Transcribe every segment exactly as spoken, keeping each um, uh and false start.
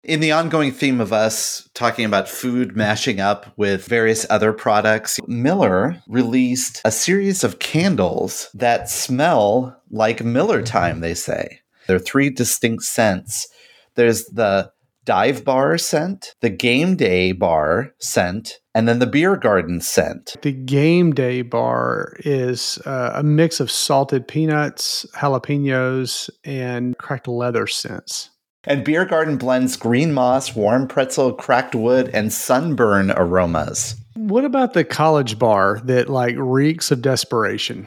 In the ongoing theme of us talking about food mashing up with various other products, Miller released a series of candles that smell like Miller time, they say. There are three distinct scents. There's the Dive Bar scent, the Game Day Bar scent, and then the Beer Garden scent. The Game Day Bar is uh, a mix of salted peanuts, jalapenos, and cracked leather scents. And Beer Garden blends green moss, warm pretzel, cracked wood, and sunburn aromas. What about the College Bar that like reeks of desperation?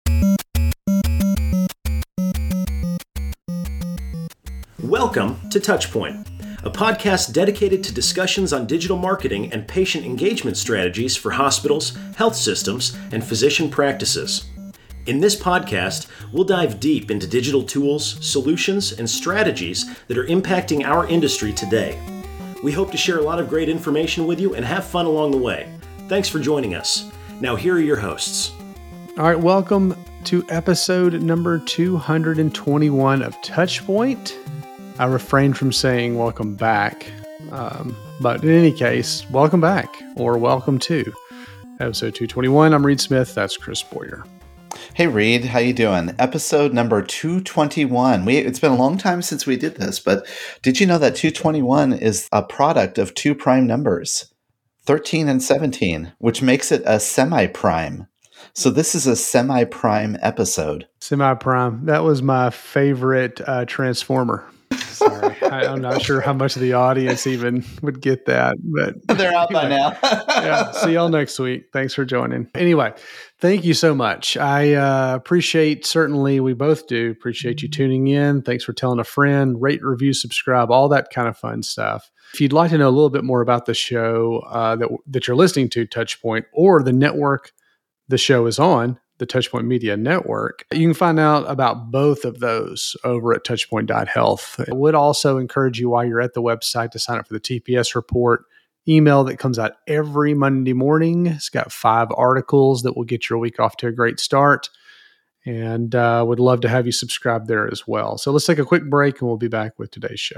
Welcome to Touchpoint, a podcast dedicated to discussions on digital marketing and patient engagement strategies for hospitals, health systems, and physician practices. In this podcast, we'll dive deep into digital tools, solutions, and strategies that are impacting our industry today. We hope to share a lot of great information with you and have fun along the way. Thanks for joining us. Now, here are your hosts. All right, welcome to episode number two hundred twenty-one of Touchpoint. I refrained from saying welcome back, um, but in any case, welcome back or welcome to episode two twenty-one. I'm Reed Smith. That's Chris Boyer. Hey Reed, how you doing? Episode number two twenty-one. We it's been a long time since we did this, but did you know that two twenty-one is a product of two prime numbers, thirteen and seventeen, which makes it a semi-prime. So this is a semi-prime episode. Semi-prime. That was my favorite uh, Transformer. Sorry, I, I'm not sure how much of the audience even would get that, but they're out anyway, by now. Yeah, see y'all next week. Thanks for joining. Anyway, thank you so much. I uh, appreciate, certainly we both do, appreciate you tuning in. Thanks for telling a friend, rate, review, subscribe, all that kind of fun stuff. If you'd like to know a little bit more about the show uh, that, that you're listening to, Touchpoint, or the network the show is on, the Touchpoint Media Network, you can find out about both of those over at touchpoint dot health. I would also encourage you while you're at the website to sign up for the T P S report email that comes out every Monday morning. It's got five articles that will get your week off to a great start, and uh, would love to have you subscribe there as well. So let's take a quick break and we'll be back with today's show.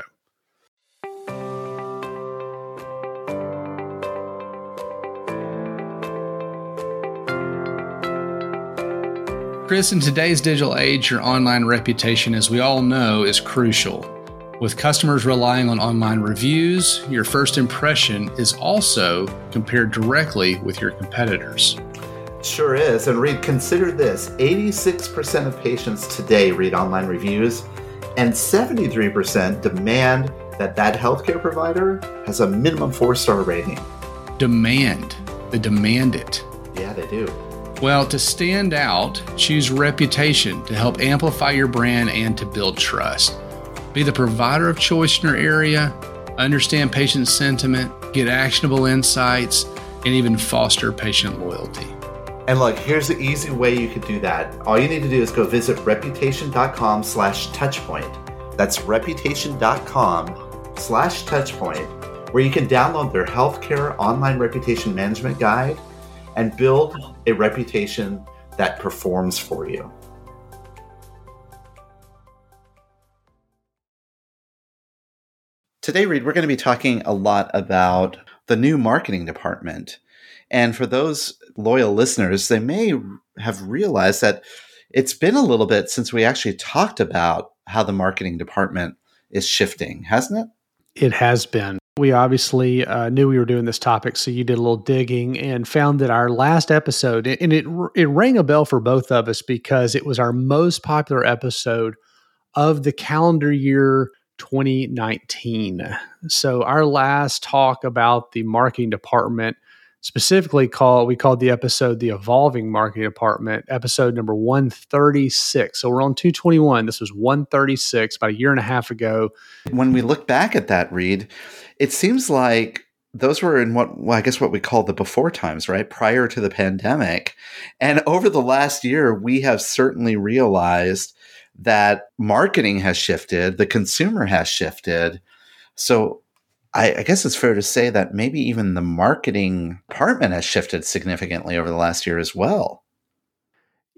Chris, in today's digital age, your online reputation, as we all know, is crucial. With customers relying on online reviews, your first impression is also compared directly with your competitors. Sure is. And Reed, consider this. eighty-six percent of patients today read online reviews, and seventy-three percent demand that that healthcare provider has a minimum four-star rating. Demand. They demand it. Yeah, they do. Well, to stand out, choose reputation to help amplify your brand and to build trust. Be the provider of choice in your area, understand patient sentiment, get actionable insights, and even foster patient loyalty. And look, here's the easy way you could do that. All you need to do is go visit reputation.com slash touchpoint. That's reputation.com slash touchpoint, where you can download their healthcare online reputation management guide and build a reputation that performs for you. Today, Reed, we're going to be talking a lot about the new marketing department. And for those loyal listeners, they may have realized that it's been a little bit since we actually talked about how the marketing department is shifting, hasn't it? It has been. We obviously uh, knew we were doing this topic, so you did a little digging and found that our last episode, and it it rang a bell for both of us because it was our most popular episode of the calendar year twenty nineteen. So our last talk about the marketing department, specifically called, we called the episode the Evolving Marketing Department, episode number one thirty-six. So we're on two twenty-one. This was one thirty-six, about a year and a half ago. When we look back at that, Reed, it seems like those were in what, well, I guess what we call the before times, right? Prior to the pandemic. And over the last year, we have certainly realized that marketing has shifted, the consumer has shifted. So I, I guess it's fair to say that maybe even the marketing department has shifted significantly over the last year as well.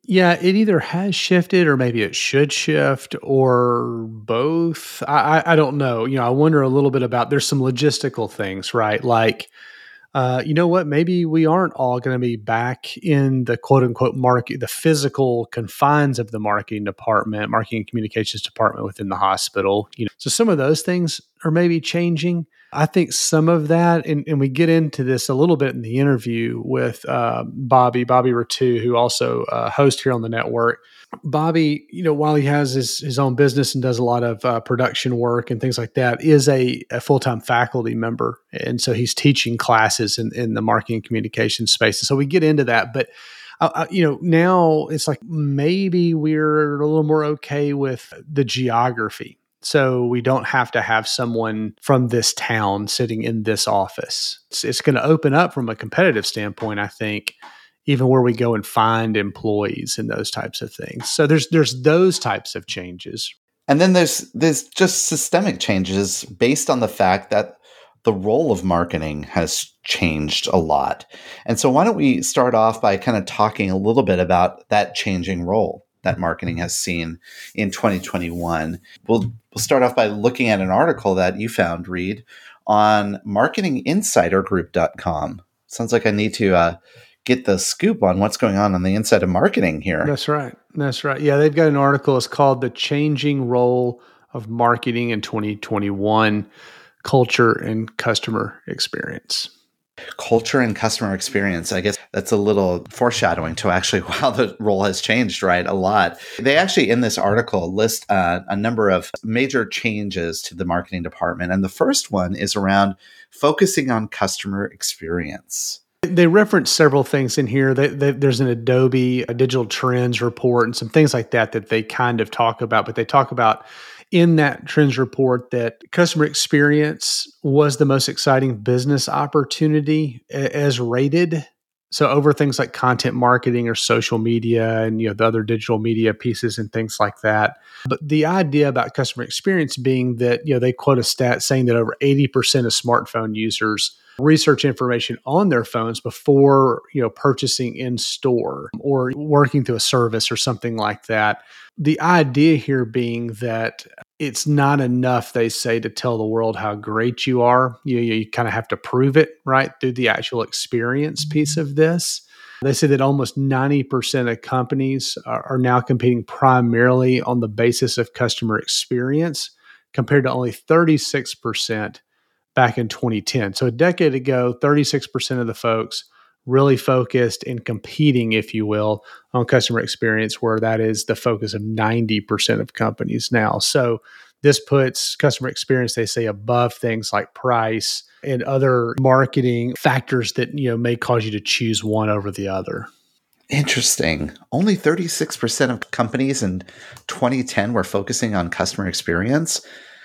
Yeah, it either has shifted or maybe it should shift or both. I, I, I don't know. You know, I wonder a little bit about, there's some logistical things, right? Like, uh, you know what? Maybe we aren't all going to be back in the quote unquote market, the physical confines of the marketing department, marketing and communications department within the hospital. You know, so some of those things are maybe changing. I think some of that, and, and we get into this a little bit in the interview with uh, Bobby, Bobby Ratu, who also uh, hosts here on the network. Bobby, you know, while he has his, his own business and does a lot of uh, production work and things like that, is a, a full-time faculty member. And so he's teaching classes in, in the marketing and communication space. And so we get into that. But, uh, you know, now it's like maybe we're a little more okay with the geography. So we don't have to have someone from this town sitting in this office. It's, it's going to open up from a competitive standpoint, I think, even where we go and find employees and those types of things. So there's there's those types of changes. And then there's there's just systemic changes based on the fact that the role of marketing has changed a lot. And so why don't we start off by kind of talking a little bit about that changing role that marketing has seen in twenty twenty-one. We'll we'll start off by looking at an article that you found, Reed, on marketing insider group dot com. Sounds like I need to uh, get the scoop on what's going on on the inside of marketing here. That's right. That's right. Yeah, they've got an article. It's called "The Changing Role of Marketing in twenty twenty-one: Culture and Customer Experience." Culture and customer experience. I guess that's a little foreshadowing to actually how the role has changed, right? A lot. They actually, in this article, list uh, a number of major changes to the marketing department. And the first one is around focusing on customer experience. They reference several things in here. They, they, there's an Adobe a digital trends report and some things like that that they kind of talk about, but they talk about in that trends report that customer experience was the most exciting business opportunity as rated. So over things like content marketing or social media and, you know, the other digital media pieces and things like that. But the idea about customer experience being that, you know, they quote a stat saying that over eighty percent of smartphone users research information on their phones before, you know, purchasing in store or working through a service or something like that. The idea here being that it's not enough, they say, to tell the world how great you are. You, you kind of have to prove it, right, through the actual experience piece of this. They say that almost ninety percent of companies are, are now competing primarily on the basis of customer experience, compared to only thirty-six percent back in twenty ten. So a decade ago, thirty-six percent of the folks really focused and competing, if you will, on customer experience, where that is the focus of ninety percent of companies now. So this puts customer experience, they say, above things like price and other marketing factors that, you know, may cause you to choose one over the other. Interesting. Only thirty-six percent of companies in twenty ten were focusing on customer experience.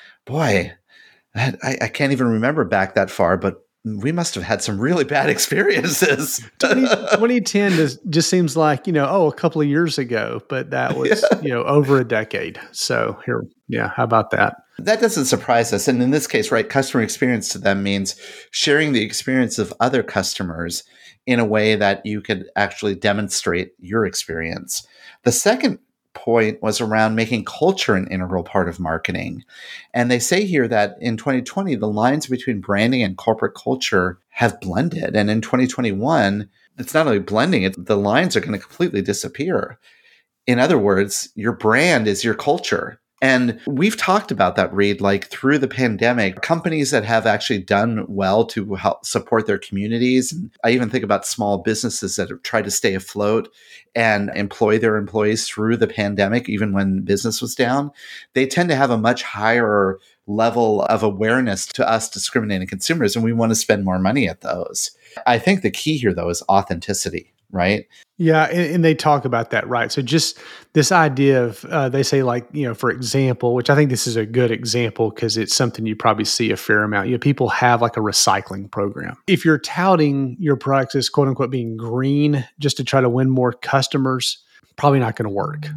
Boy, I, I can't even remember back that far, but we must have had some really bad experiences. twenty ten is, just seems like, you know, oh, a couple of years ago, but that was, yeah. you know, over a decade. So here, yeah, how about that? That doesn't surprise us. And in this case, right, customer experience to them means sharing the experience of other customers in a way that you could actually demonstrate your experience. The second point was around making culture an integral part of marketing. And they say here that in twenty twenty, the lines between branding and corporate culture have blended. And in twenty twenty-one, it's not only blending, it, the lines are going to completely disappear. In other words, your brand is your culture. And we've talked about that, Reed, like through the pandemic, companies that have actually done well to help support their communities. And I even think about small businesses that have tried to stay afloat and employ their employees through the pandemic, even when business was down. They tend to have a much higher level of awareness to us discriminating consumers, and we want to spend more money at those. I think the key here, though, is authenticity, right? Yeah, and, and they talk about that, right? So just this idea of, uh, they say like, you know, for example, which I think this is a good example because it's something you probably see a fair amount. You know, people have like a recycling program. If you're touting your products as quote unquote being green just to try to win more customers, probably not going to work.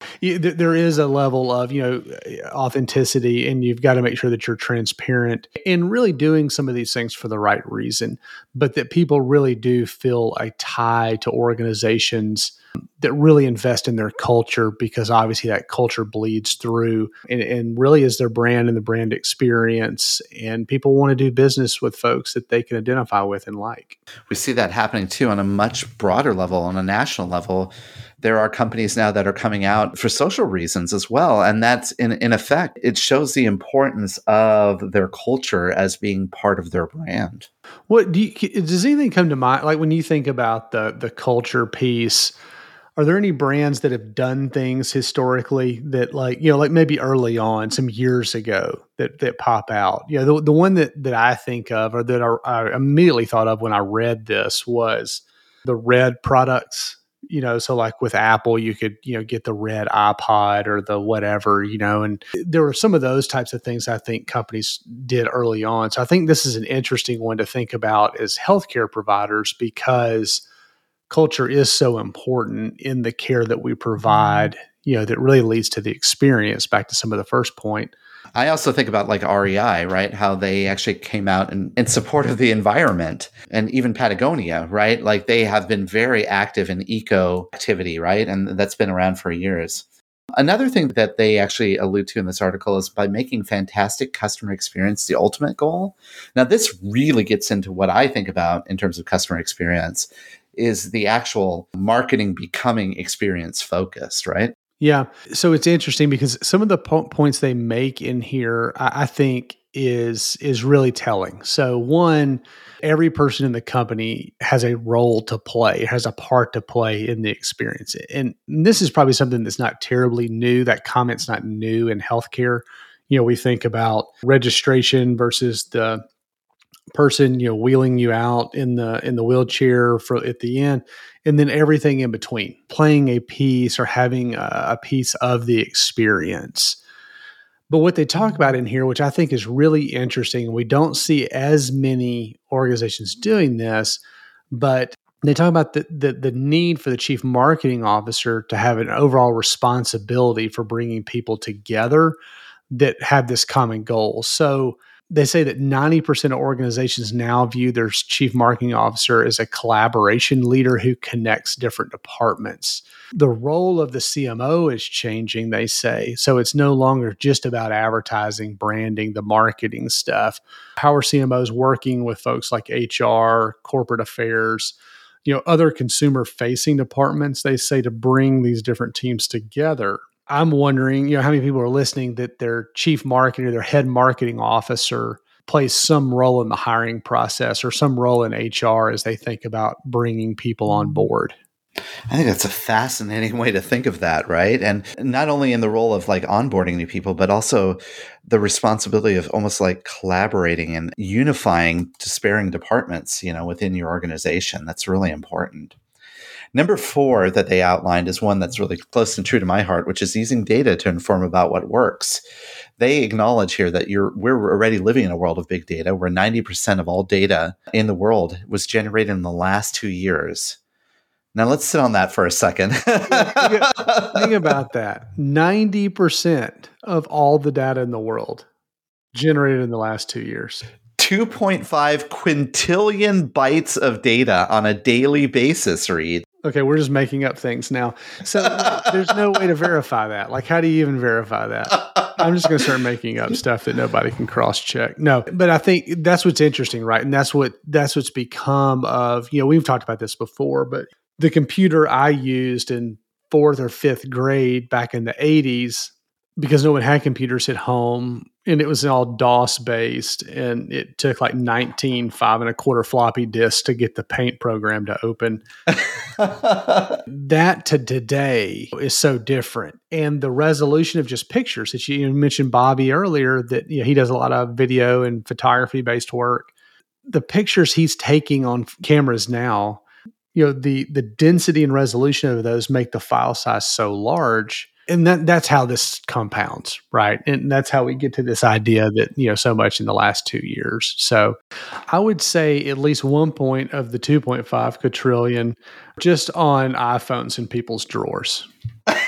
You, th- there is a level of, you know, authenticity, and you've got to make sure that you're transparent and really doing some of these things for the right reason, but that people really do feel a tie to organizations that really invest in their culture, because obviously that culture bleeds through and, and really is their brand and the brand experience. And people want to do business with folks that they can identify with and like. We see that happening too on a much broader level, on a national level. There are companies now that are coming out for social reasons as well. And that's in, in effect, it shows the importance of their culture as being part of their brand. What do you, does anything come to mind? Like when you think about the the culture piece, are there any brands that have done things historically that, like, you know, like maybe early on, some years ago, that that pop out? You know, the, the one that, that I think of, or that I, I immediately thought of when I read this, was the Red products. You know, so like with Apple, you could, you know, get the Red iPod or the whatever, you know, and there were some of those types of things I think companies did early on. So I think this is an interesting one to think about as healthcare providers, because culture is so important in the care that we provide, you know, that really leads to the experience, back to some of the first point. I also think about like R E I, right? How they actually came out in, in support of the environment, and even Patagonia, right? Like they have been very active in eco activity, right? And that's been around for years. Another thing that they actually allude to in this article is by making fantastic customer experience the ultimate goal. Now, this really gets into what I think about in terms of customer experience, is the actual marketing becoming experience focused, right? Yeah. So it's interesting because some of the po- points they make in here, I, I think is, is really telling. So one, every person in the company has a role to play, has a part to play in the experience. And this is probably something that's not terribly new. That comment's not new in healthcare. You know, we think about registration versus the person, you know, wheeling you out in the in the wheelchair for at the end, and then everything in between, playing a piece or having a, a piece of the experience. But what they talk about in here, which I think is really interesting, and we don't see as many organizations doing this, but they talk about the, the the need for the chief marketing officer to have an overall responsibility for bringing people together that have this common goal. So they say that ninety percent of organizations now view their chief marketing officer as a collaboration leader who connects different departments. The role of the C M O is changing, they say. So it's no longer just about advertising, branding, the marketing stuff. How are C M Os working with folks like H R, corporate affairs, you know, other consumer-facing departments, they say, to bring these different teams together? I'm wondering, you know, how many people are listening that their chief marketing or their head marketing officer plays some role in the hiring process or some role in H R as they think about bringing people on board. I think that's a fascinating way to think of that, right? And not only in the role of like onboarding new people, but also the responsibility of almost like collaborating and unifying disparate departments, you know, within your organization. That's really important. Number four that they outlined is one that's really close and true to my heart, which is using data to inform about what works. They acknowledge here that you're we're already living in a world of big data, where ninety percent of all data in the world was generated in the last two years. Now let's sit on that for a second. Think about that. ninety percent of all the data in the world generated in the last two years. two point five quintillion bytes of data on a daily basis, Reed. Okay, we're just making up things now. So there's no way to verify that. Like, how do you even verify that? I'm just going to start making up stuff that nobody can cross-check. No, but I think that's what's interesting, right? And that's what that's what's become of, you know, we've talked about this before, but the computer I used in fourth or fifth grade back in the eighties, because no one had computers at home, and it was all DOS based, and it took like nineteen five and a quarter floppy disks to get the Paint program to open. That to today is so different. And the resolution of just pictures that you, you mentioned Bobby earlier, that, you know, he does a lot of video and photography based work. The pictures he's taking on cameras now, you know, the the density and resolution of those make the file size so large. And that that's how this compounds, right? And that's how we get to this idea that, you know, so much in the last two years. So I would say at least one point of the two point five quadrillion just on iPhones in people's drawers.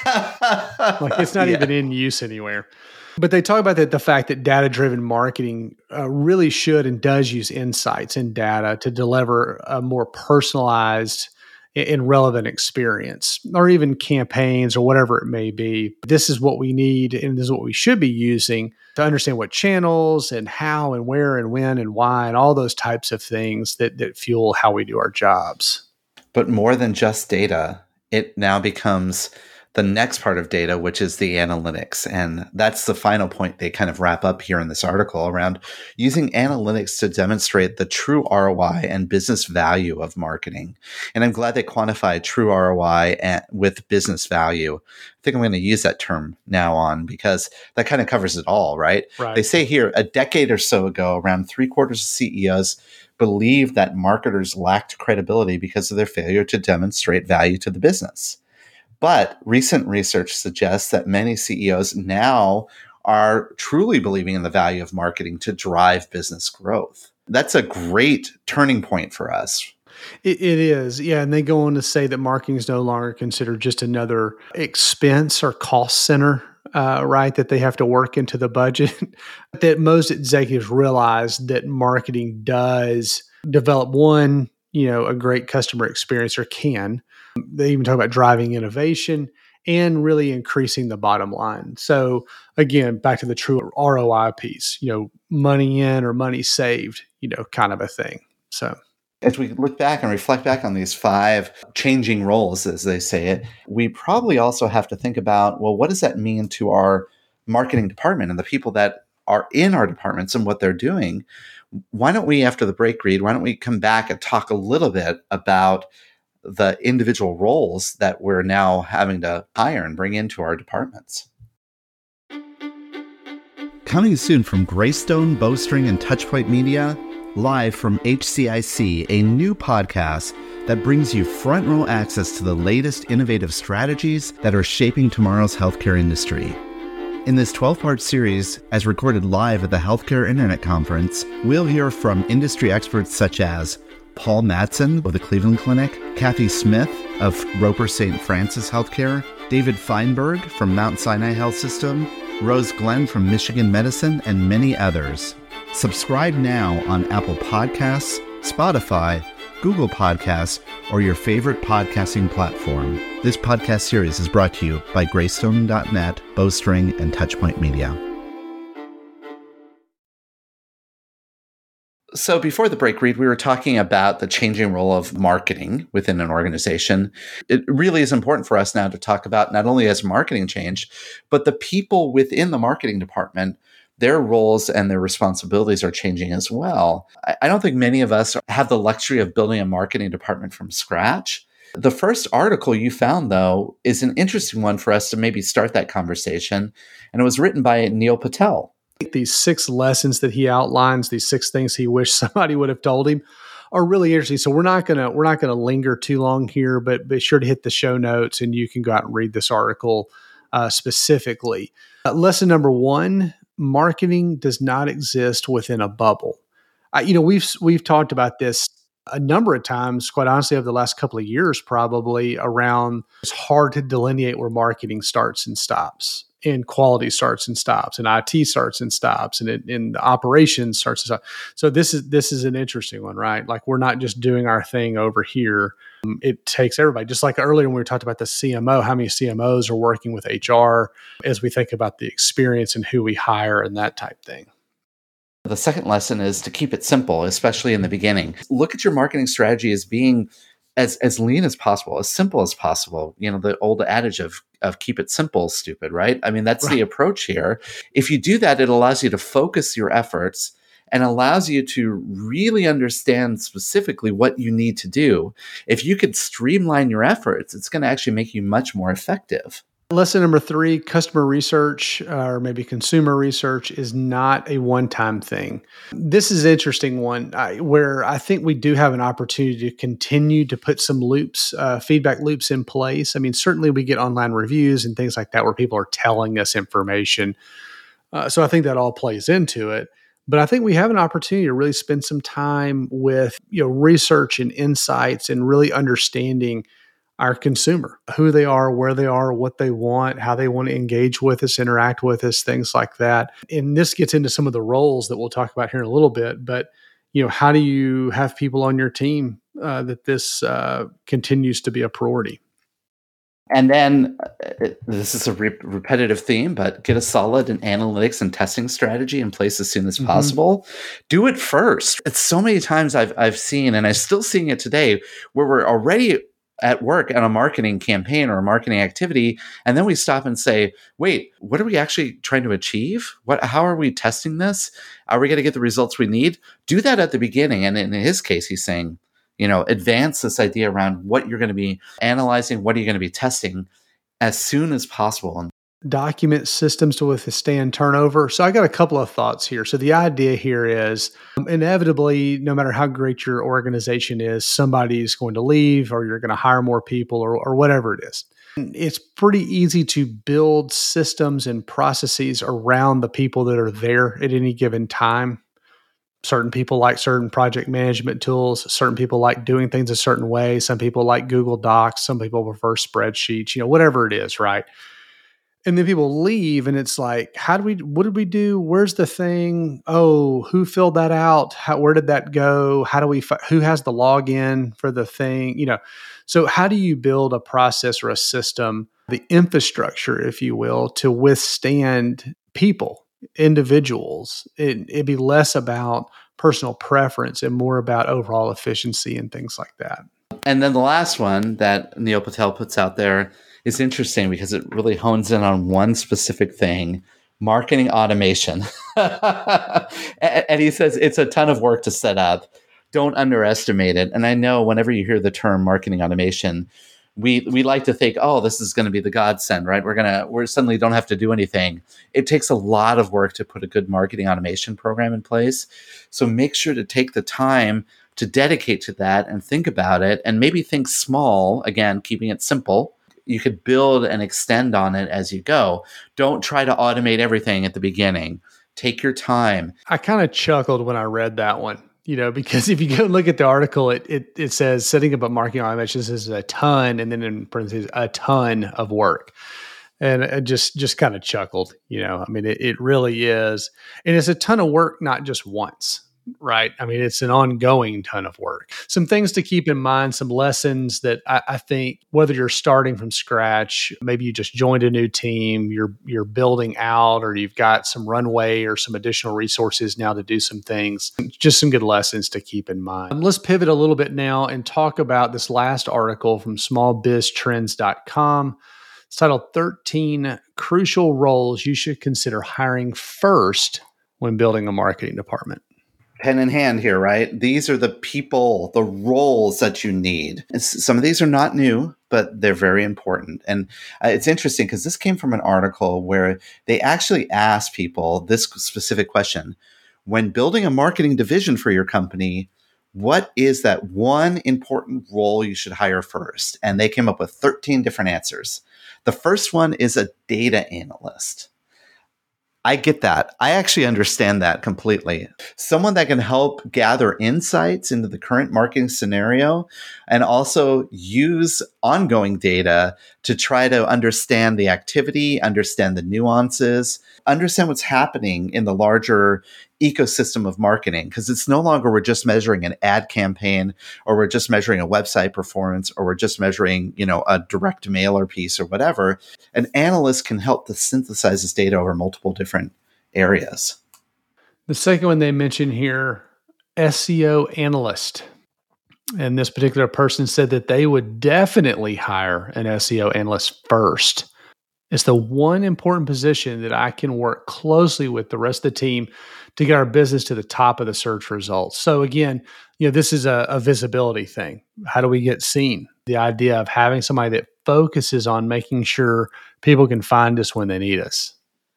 Like it's not Yeah. even in use anywhere. But they talk about that the fact that data-driven marketing uh, really should and does use insights and data to deliver a more personalized and relevant experience, or even campaigns or whatever it may be. This is what we need, and this is what we should be using to understand what channels and how and where and when and why and all those types of things that that fuel how we do our jobs. But more than just data, it now becomes the next part of data, which is the analytics. And that's the final point they kind of wrap up here in this article around using analytics to demonstrate the true R O I and business value of marketing. And I'm glad they quantified true R O I and, with business value. I think I'm going to use that term now on because that kind of covers it all, right? Right. They say here a decade or so ago, around three quarters of C E Os believed that marketers lacked credibility because of their failure to demonstrate value to the business. But recent research suggests that many C E Os now are truly believing in the value of marketing to drive business growth. That's a great turning point for us. It, it is. Yeah. And they go on to say that marketing is no longer considered just another expense or cost center, uh, right? That they have to work into the budget. That most executives realize that marketing does develop one, you know, a great customer experience, or can. They even talk about driving innovation and really increasing the bottom line. So again, back to the true R O I piece, you know, money in or money saved, you know, kind of a thing. So as we look back and reflect back on these five changing roles, as they say it, we probably also have to think about, well, what does that mean to our marketing department and the people that are in our departments and what they're doing? Why don't we, after the break, Reed, why don't we come back and talk a little bit about the individual roles that we're now having to hire and bring into our departments. Coming soon from Greystone, Bowstring, and Touchpoint Media, live from H C I C, a new podcast that brings you front row access to the latest innovative strategies that are shaping tomorrow's healthcare industry. In this twelve-part series, as recorded live at the Healthcare Internet Conference, we'll hear from industry experts such as Paul Madsen of the Cleveland Clinic, Kathy Smith of Roper Saint Francis Healthcare, David Feinberg from Mount Sinai Health System, Rose Glenn from Michigan Medicine, and many others. Subscribe now on Apple Podcasts, Spotify, Google Podcasts, or your favorite podcasting platform. This podcast series is brought to you by Greystone dot net, Bowstring, and Touchpoint Media. So before the break, Reed, we were talking about the changing role of marketing within an organization. It really is important for us now to talk about not only as marketing changed, but the people within the marketing department, their roles and their responsibilities are changing as well. I don't think many of us have the luxury of building a marketing department from scratch. The first article you found, though, is an interesting one for us to maybe start that conversation. And it was written by Neil Patel. These six lessons that he outlines, these six things he wished somebody would have told him, are really interesting. So we're not gonna we're not gonna linger too long here, but be sure to hit the show notes and you can go out and read this article uh, specifically. Uh, lesson number one: marketing does not exist within a bubble. Uh, you know, we've we've talked about this a number of times, quite honestly, over the last couple of years, probably around it's hard to delineate where marketing starts and stops, and quality starts and stops, and I T starts and stops, and, it, and operations starts and stops. So this is this is an interesting one, right? Like we're not just doing our thing over here. Um, it takes everybody. Just like earlier when we talked about the C M O, how many C M Os are working with H R as we think about the experience and who we hire and that type thing. The second lesson is to keep it simple, especially in the beginning. Look at your marketing strategy as being as as lean as possible, as simple as possible. You know, the old adage of of keep it simple, stupid, right? I mean, that's right. The approach here. If you do that, it allows you to focus your efforts and allows you to really understand specifically what you need to do. If you could streamline your efforts, it's going to actually make you much more effective. Lesson number three, customer research uh, or maybe consumer research is not a one-time thing. This is an interesting one I, where I think we do have an opportunity to continue to put some loops, uh, feedback loops in place. I mean, certainly we get online reviews and things like that where people are telling us information. Uh, so I think that all plays into it. But I think we have an opportunity to really spend some time with, you know, research and insights and really understanding our consumer, who they are, where they are, what they want, how they want to engage with us, interact with us, things like that. And this gets into some of the roles that we'll talk about here in a little bit. But, you know, how do you have people on your team uh, that this uh, continues to be a priority? And then uh, this is a re- repetitive theme, but get a solid and analytics and testing strategy in place as soon as mm-hmm. possible. Do it first. It's so many times I've I've seen, and I'm still seeing it today, where we're already at work on a marketing campaign or a marketing activity, and then we stop and say, wait, what are we actually trying to achieve? What? How are we testing this? Are we going to get the results we need? Do that at the beginning. And in his case, he's saying, you know, advance this idea around what you're going to be analyzing, what are you going to be testing as soon as possible. And document systems to withstand turnover. So I got a couple of thoughts here. So the idea here is um, inevitably, no matter how great your organization is, somebody's going to leave or you're going to hire more people or, or whatever it is. It's pretty easy to build systems and processes around the people that are there at any given time. Certain people like certain project management tools. Certain people like doing things a certain way. Some people like Google Docs. Some people prefer spreadsheets, you know, whatever it is, right? And then people leave and it's like, how do we, what did we do? Where's the thing? Oh, who filled that out? How, where did that go? How do we, who has the login for the thing? You know, so how do you build a process or a system, the infrastructure, if you will, to withstand people? Individuals? It, it'd be less about personal preference and more about overall efficiency and things like that. And then the last one that Neil Patel puts out there is interesting because it really hones in on one specific thing: marketing automation. And he says it's a ton of work to set up. Don't underestimate it. And I know whenever you hear the term marketing automation, we we like to think, oh, this is going to be the godsend, right? We're gonna we suddenly don't have to do anything. It takes a lot of work to put a good marketing automation program in place. So make sure to take the time to dedicate to that and think about it, and maybe think small. Again, keeping it simple. You could build and extend on it as you go. Don't try to automate everything at the beginning. Take your time. I kind of chuckled when I read that one. You know, because if you go look at the article, it it, it says setting up a marketing automation is a ton, and then in parentheses, a ton of work. And I just just kind of chuckled. You know, I mean, it, it really is, and it's a ton of work, not just once, right? I mean, it's an ongoing ton of work. Some things to keep in mind, some lessons that I, I think, whether you're starting from scratch, maybe you just joined a new team, you're you're building out, or you've got some runway or some additional resources now to do some things, just some good lessons to keep in mind. Um, let's pivot a little bit now and talk about this last article from small biz trends dot com. It's titled thirteen Crucial Roles You Should Consider Hiring First When Building a Marketing Department. Pen in hand here, right? These are the people, the roles that you need. And some of these are not new, but they're very important. And uh, it's interesting because this came from an article where they actually asked people this specific question. When building a marketing division for your company, what is that one important role you should hire first? And they came up with thirteen different answers. The first one is a data analyst. I get that. I actually understand that completely. Someone that can help gather insights into the current marketing scenario and also use ongoing data to try to understand the activity, understand the nuances, understand what's happening in the larger ecosystem of marketing. Because it's no longer we're just measuring an ad campaign, or we're just measuring a website performance, or we're just measuring, you know, a direct mailer piece or whatever. An analyst can help to synthesize this data over multiple different areas. The second one they mention here, S E O analyst. And this particular person said that they would definitely hire an S E O analyst first. It's the one important position that I can work closely with the rest of the team to get our business to the top of the search results. So again, you know, this is a, a visibility thing. How do we get seen? The idea of having somebody that focuses on making sure people can find us when they need us.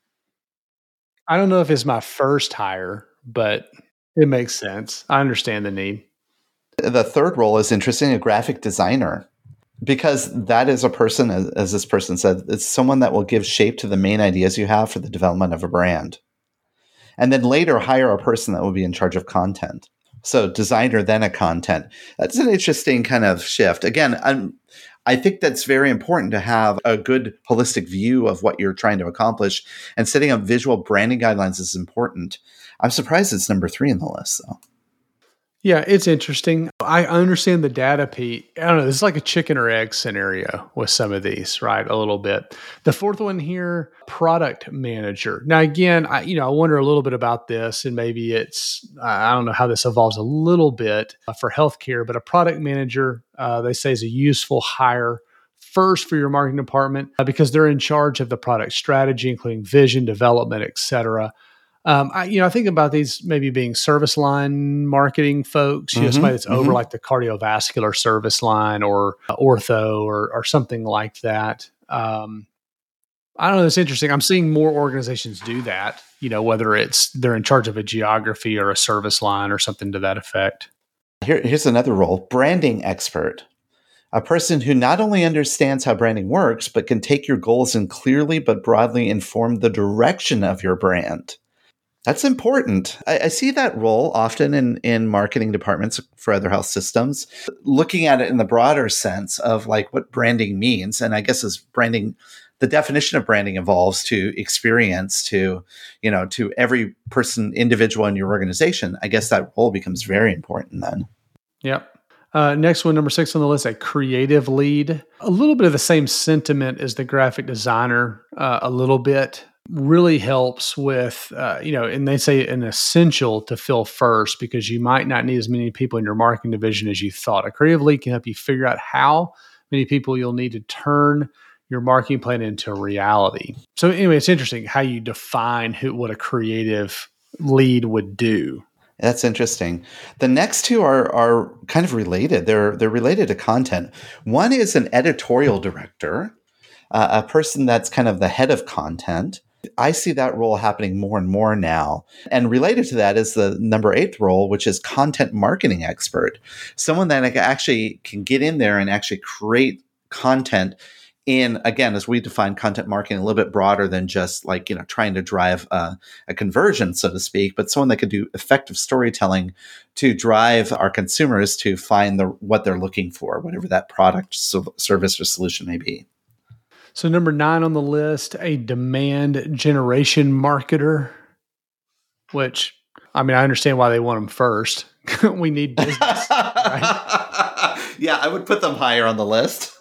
I don't know if it's my first hire, but it makes sense. I understand the need. The third role is interesting, a graphic designer. Because that is a person, as, as this person said, it's someone that will give shape to the main ideas you have for the development of a brand. And then later hire a person that will be in charge of content. So designer, then a content. That's an interesting kind of shift. Again, I'm, I think that's very important to have a good holistic view of what you're trying to accomplish, and setting up visual branding guidelines is important. I'm surprised it's number three in the list, though. Yeah, it's interesting. I understand the data piece. I don't know. This is like a chicken or egg scenario with some of these, right? A little bit. The fourth one here, product manager. Now, again, I you know I wonder a little bit about this, and maybe it's I don't know how this evolves a little bit for healthcare, but a product manager, uh, they say, is a useful hire first for your marketing department uh, because they're in charge of the product strategy, including vision, development, et cetera. Um, I, you know, I think about these maybe being service line marketing folks, you know, Mm-hmm, somebody that's mm-hmm. over like the cardiovascular service line or uh, ortho or, or something like that. Um, I don't know. It's interesting. I'm seeing more organizations do that, you know, whether it's they're in charge of a geography or a service line or something to that effect. Here, here's another role, branding expert. A person who not only understands how branding works, but can take your goals and clearly but broadly inform the direction of your brand. That's important. I, I see that role often in, in marketing departments for other health systems, looking at it in the broader sense of like what branding means. And I guess as branding, the definition of branding evolves to experience, to, you know, to every person, individual in your organization. I guess that role becomes very important then. Yep. Uh, next one, number six on the list, a creative lead. A little bit of the same sentiment as the graphic designer, uh, a little bit. Really helps with, uh, you know, and they say an essential to fill first because you might not need as many people in your marketing division as you thought. A creative lead can help you figure out how many people you'll need to turn your marketing plan into a reality. So anyway, it's interesting how you define who, what a creative lead would do. That's interesting. The next two are are kind of related. They're they're related to content. One is an editorial director, uh, a person that's kind of the head of content. I see that role happening more and more now. And related to that is the number eighth role, which is content marketing expert. Someone that actually can get in there and actually create content in, again, as we define content marketing, a little bit broader than just like, you know, trying to drive a, a conversion, so to speak, but someone that could do effective storytelling to drive our consumers to find the what they're looking for, whatever that product, so, service, or solution may be. So number nine on the list, a demand generation marketer, which, I mean, I understand why they want them first. We need business, right? Yeah, I would put them higher on the list.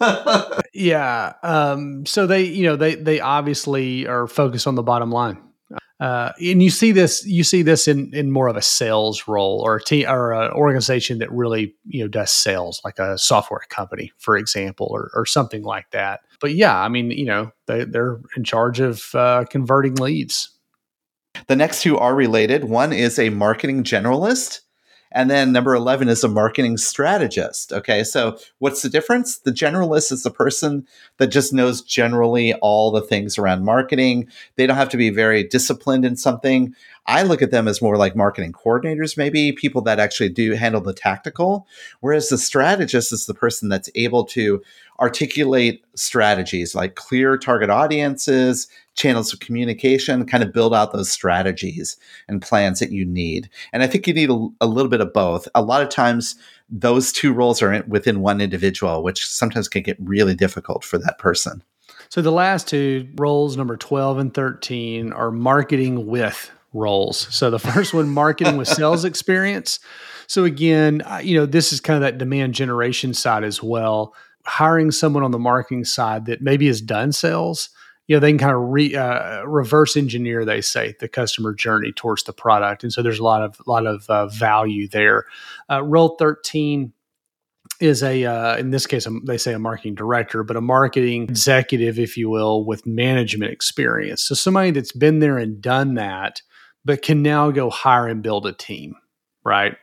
Yeah. Um, so they, you know, they they obviously are focused on the bottom line. Uh, and you see this, you see this in, in more of a sales role or a team or an organization that really, you know, does sales, like a software company, for example, or, or something like that. But yeah, I mean, you know, they, they're in charge of uh, converting leads. The next two are related. One is a marketing generalist. And then number eleven is a marketing strategist. Okay, so what's the difference? The generalist is the person that just knows generally all the things around marketing. They don't have to be very disciplined in something. I look at them as more like marketing coordinators, maybe people that actually do handle the tactical. Whereas the strategist is the person that's able to articulate strategies like clear target audiences, channels of communication, kind of build out those strategies and plans that you need. And I think you need a, a little bit of both. A lot of times those two roles are in, within one individual, which sometimes can get really difficult for that person. So the last two roles, number twelve and thirteen, are marketing with roles. So the first one, marketing with sales experience. So again, you know, this is kind of that demand generation side as well. Hiring someone on the marketing side that maybe has done sales, you know, they can kind of re, uh, reverse engineer, they say, the customer journey towards the product. And so there's a lot of lot of uh, value there. Uh, role thirteen is a, uh, in this case, um, they say a marketing director, but a marketing executive, if you will, with management experience. So somebody that's been there and done that, but can now go hire and build a team, right?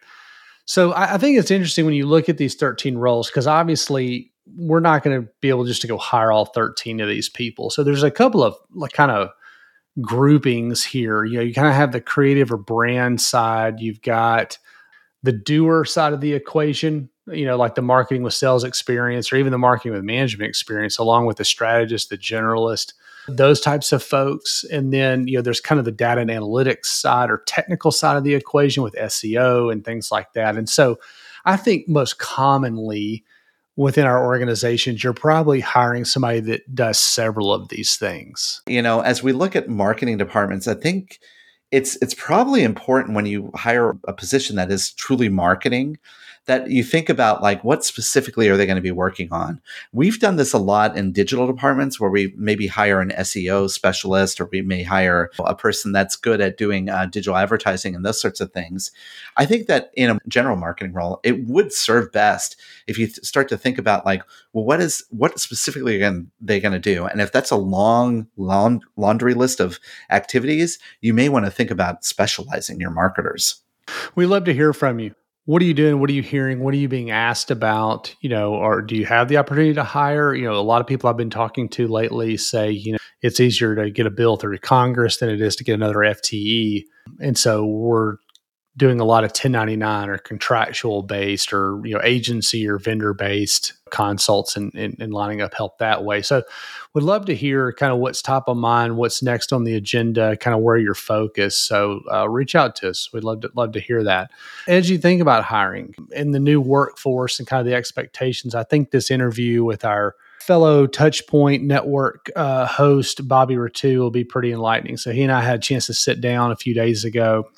So I, I think it's interesting when you look at these thirteen roles, because obviously we're not going to be able just to go hire all thirteen of these people. So there's a couple of like kind of groupings here. You know, you kind of have the creative or brand side. You've got the doer side of the equation, you know, like the marketing with sales experience or even the marketing with management experience, along with the strategist, the generalist. those types of folks. And then, you know, there's kind of the data and analytics side or technical side of the equation with S E O and things like that. And so I think most commonly within our organizations, you're probably hiring somebody that does several of these things. You know, as we look at marketing departments, I think it's it's probably important when you hire a position that is truly marketing that you think about, like, what specifically are they going to be working on? We've done this a lot in digital departments where we maybe hire an S E O specialist, or we may hire a person that's good at doing uh, digital advertising and those sorts of things. I think that in a general marketing role, it would serve best if you th- start to think about, like, well, what is what specifically are they going to do? And if that's a long, long laundry list of activities, you may want to think about specializing your marketers. We'd love to hear from you. What are you doing? What are you hearing? What are you being asked about? You know, or do you have the opportunity to hire? You know, a lot of people I've been talking to lately say, you know, it's easier to get a bill through Congress than it is to get another F T E. And so we're doing a lot of ten ninety-nine or contractual based or, you know, agency or vendor based consults and, and, and lining up help that way. So we'd love to hear kind of what's top of mind, what's next on the agenda, kind of where you're focused. So uh, reach out to us. We'd love to love to hear that. As you think about hiring and the new workforce and kind of the expectations, I think this interview with our fellow Touchpoint Network uh, host, Bobby Rattu, will be pretty enlightening. So he and I had a chance to sit down a few days ago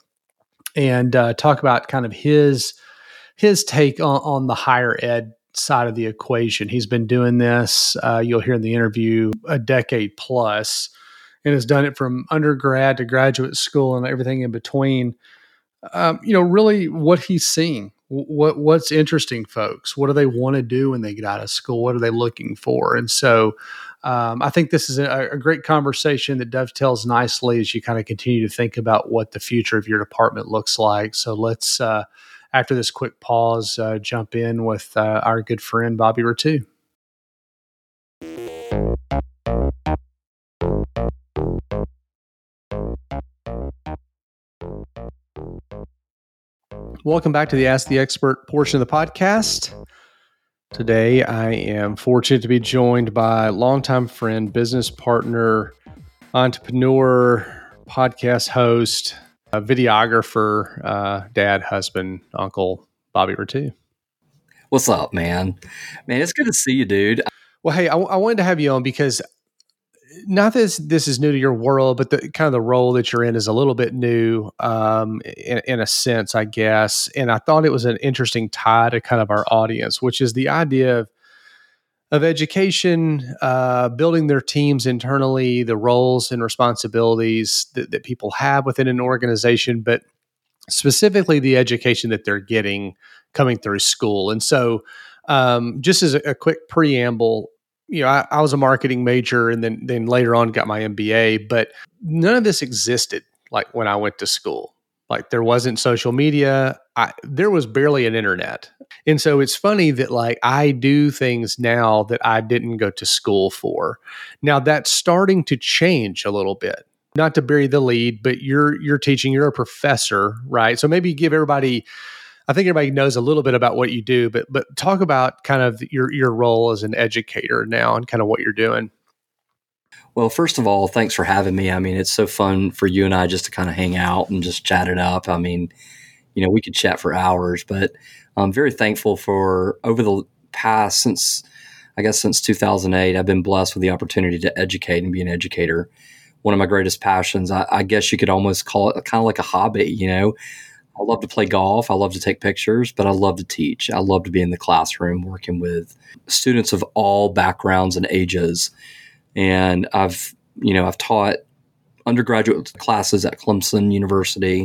and uh, talk about kind of his his take on, on the higher ed side of the equation. He's been doing this, uh, you'll hear in the interview, a decade plus, and has done it from undergrad to graduate school and everything in between. Um, you know, really what he's seeing, what what's interesting folks, what do they want to do when they get out of school? What are they looking for? And so Um, I think this is a, a great conversation that dovetails nicely as you kind of continue to think about what the future of your department looks like. So let's, uh, after this quick pause, uh, jump in with uh, our good friend, Bobby Rattu. Welcome back to the Ask the Expert portion of the podcast. Today, I am fortunate to be joined by longtime friend, business partner, entrepreneur, podcast host, a videographer, uh, dad, husband, uncle, Bobby Rattu. What's up, man? Man, it's good to see you, dude. Well, hey, I, I wanted to have you on because not that this, this is new to your world, but the kind of the role that you're in is a little bit new um, in, in a sense, I guess. And I thought it was an interesting tie to kind of our audience, which is the idea of of education, uh, building their teams internally, the roles and responsibilities that, that people have within an organization, but specifically the education that they're getting coming through school. And so um, just as a, a quick preamble, you know, I, I was a marketing major and then then later on got my M B A, but none of this existed like when I went to school. Like there wasn't social media. I, there was barely an internet. And so it's funny that like I do things now that I didn't go to school for. Now that's starting to change a little bit. Not to bury the lead, but you're you're teaching, you're a professor, right? So maybe give everybody, I think everybody knows a little bit about what you do, but but talk about kind of your your role as an educator now and kind of what you're doing. Well, first of all, thanks for having me. I mean, it's so fun for you and I just to kind of hang out and just chat it up. I mean, you know, we could chat for hours, but I'm very thankful for over the past, since, I guess, since two thousand eight, I've been blessed with the opportunity to educate and be an educator. One of my greatest passions, I, I guess you could almost call it kind of like a hobby, you know. I love to play golf. I love to take pictures, but I love to teach. I love to be in the classroom working with students of all backgrounds and ages. And I've, you know, I've taught undergraduate classes at Clemson University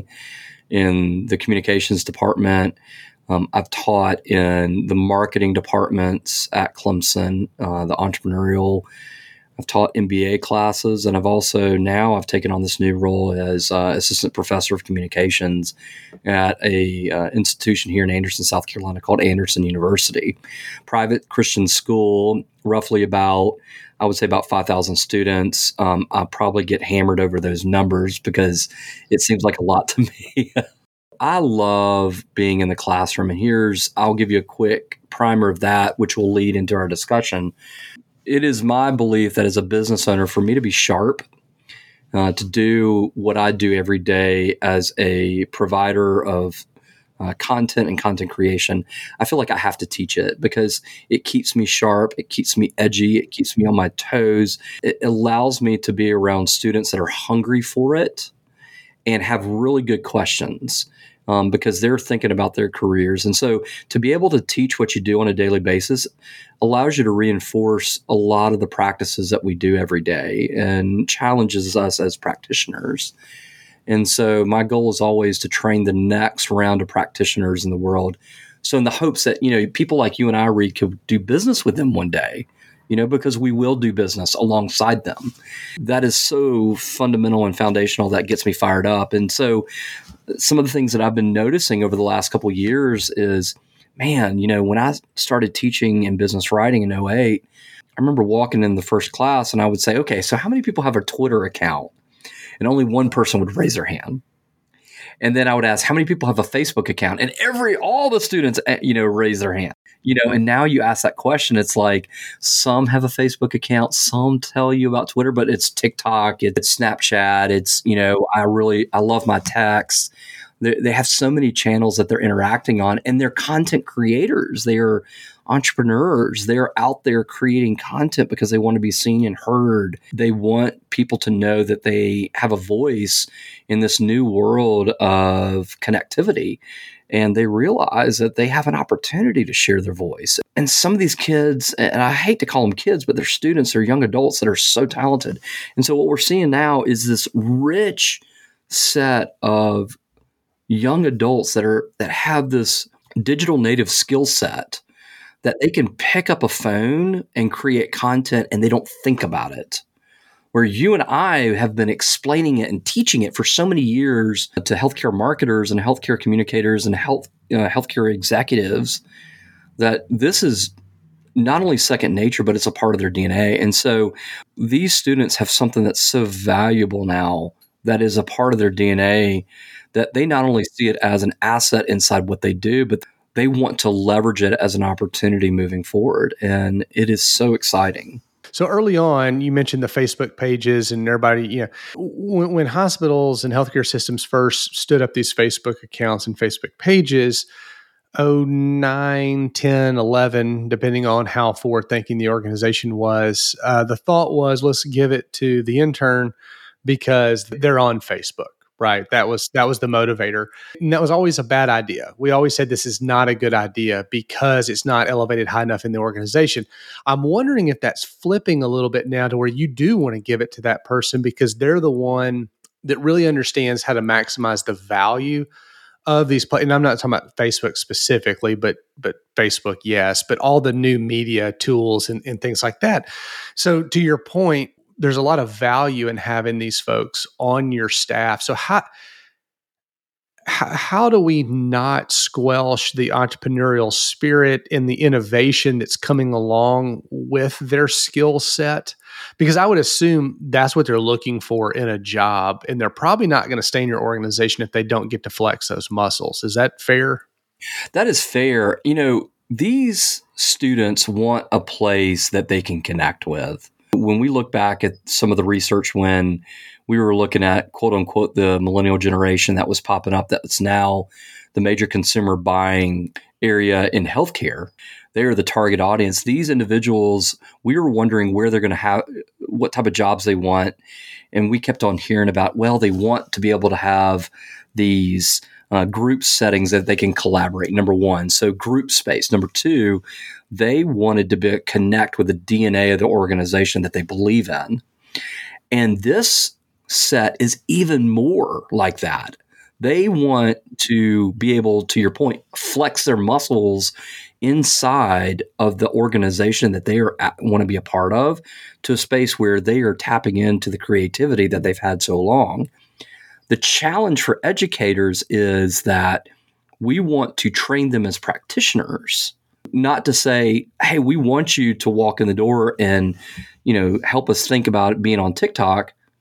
in the communications department. Um, I've taught in the marketing departments at Clemson, uh, the entrepreneurial. I've taught M B A classes, and I've also now I've taken on this new role as uh, assistant professor of communications at a uh, institution here in Anderson, South Carolina called Anderson University, private Christian school, roughly about, I would say about five thousand students. Um, I probably get hammered over those numbers because it seems like a lot to me. I love being in the classroom, and here's, I'll give you a quick primer of that, which will lead into our discussion. it is my belief that as a business owner, for me to be sharp, uh, to do what I do every day as a provider of uh, content and content creation, I feel like I have to teach it because it keeps me sharp. It keeps me edgy. It keeps me on my toes. It allows me to be around students that are hungry for it and have really good questions. Um, because they're thinking about their careers. And so to be able to teach what you do on a daily basis allows you to reinforce a lot of the practices that we do every day and challenges us as practitioners. And so my goal is always to train the next round of practitioners in the world. So in the hopes that, you know, people like you and I, Reed, could do business with them one day, you know, because we will do business alongside them. That is so fundamental and foundational. That gets me fired up. And so some of the things that I've been noticing over the last couple of years is, man, you know, when I started teaching in business writing in oh eight, I remember walking in the first class and I would say, okay, so how many people have a Twitter account? And only one person would raise their hand. And then I would ask, how many people have a Facebook account? And every, all the students, you know, raise their hand. You know, and now you ask that question, it's like some have a Facebook account, some tell you about Twitter, but it's TikTok, it's Snapchat, it's, you know, I really, I love my texts. They, they have so many channels that they're interacting on, and they're content creators. They're entrepreneurs. They're out there creating content because they want to be seen and heard. They want people to know that they have a voice in this new world of connectivity. And they realize that they have an opportunity to share their voice. And some of these kids, and I hate to call them kids, but they're students, they're young adults that are so talented. And so what we're seeing now is this rich set of young adults that are that have this digital native skill set that they can pick up a phone and create content and they don't think about it. Where you and I have been explaining it and teaching it for so many years to healthcare marketers and healthcare communicators and health uh, healthcare executives, that this is not only second nature, but it's a part of their D N A. And so these students have something that's so valuable now that is a part of their D N A, that they not only see it as an asset inside what they do, but they want to leverage it as an opportunity moving forward. And it is so exciting. So early on, you mentioned the Facebook pages and everybody, you know, when, when hospitals and healthcare systems first stood up these Facebook accounts and Facebook pages, oh nine, ten, eleven, depending on how forward thinking the organization was, uh, the thought was, let's give it to the intern because they're on Facebook. Right. That was that was the motivator. And that was always a bad idea. We always said this is not a good idea because it's not elevated high enough in the organization. I'm wondering if that's flipping a little bit now to where you do want to give it to that person because they're the one that really understands how to maximize the value of these. And I'm not talking about Facebook specifically, but but Facebook, yes, but all the new media tools and, and things like that. So to your point, there's a lot of value in having these folks on your staff. So how, how, how do we not squelch the entrepreneurial spirit and the innovation that's coming along with their skill set? Because I would assume that's what they're looking for in a job, and they're probably not going to stay in your organization if they don't get to flex those muscles. Is that fair? That is fair. You know, these students want a place that they can connect with. When we look back at some of the research when we were looking at, quote unquote, the millennial generation that was popping up, that's now the major consumer buying area in healthcare, they are the target audience. These individuals, we were wondering where they're going to have, what type of jobs they want. And we kept on hearing about, well, they want to be able to have these Uh, group settings that they can collaborate, number one. So group space. Number two, they wanted to be, connect with the D N A of the organization that they believe in. And this set is even more like that. They want to be able, to your point, flex their muscles inside of the organization that they are at, want to be a part of, to a space where they are tapping into the creativity that they've had so long. The challenge for educators is that we want to train them as practitioners, not to say, hey, we want you to walk in the door and, you know, help us think about being on TikTok,